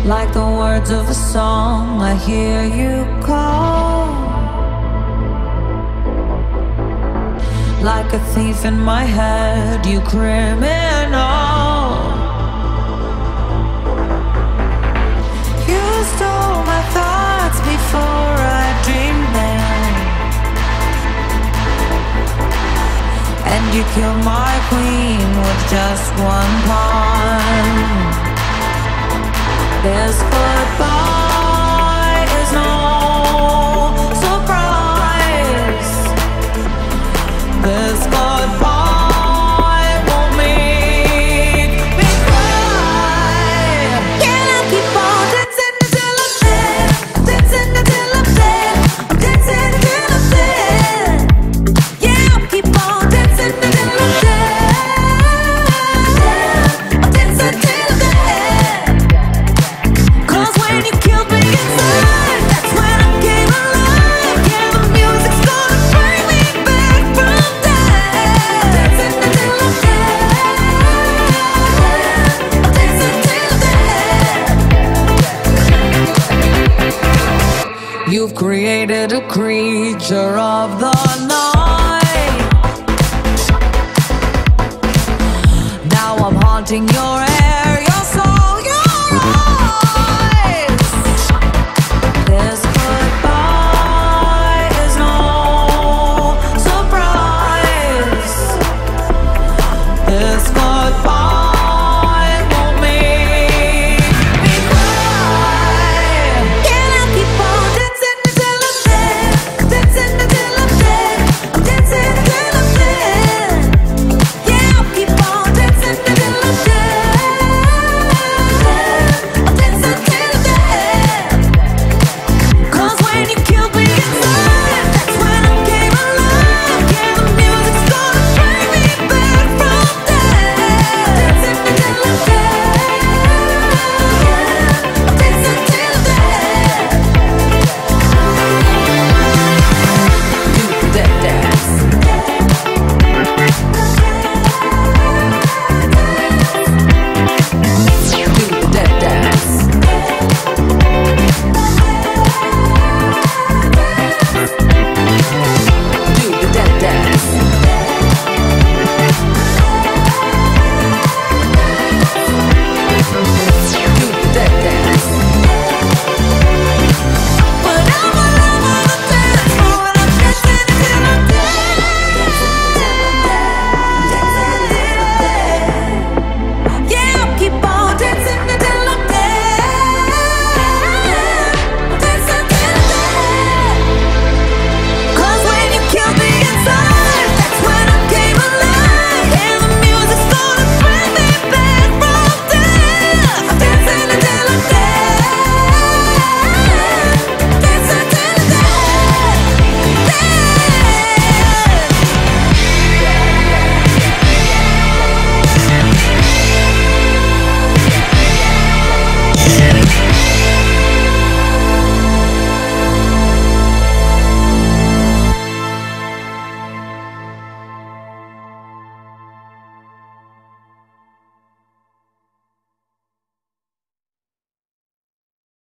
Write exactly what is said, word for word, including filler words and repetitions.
Like the words of a song, I hear you call. Like a thief in my head, you criminal. You stole my thoughts before I dreamed them, and you killed my queen with just one pawn. This goodbye is no surprise. This goodbye won't make me cry. Can I keep on dancing until I'm dead? Dancing until I'm dead. I'm dancing until I'm dead. Yeah, I'll keep on dancing until I'm dead. I'm dancing till I'm dead. When you killed me inside, that's when I came alive. Yeah, the music's gonna bring me back from death. Dancing until I'm dead. Dancing till dead. You've created a creature of the night. Now I'm haunting your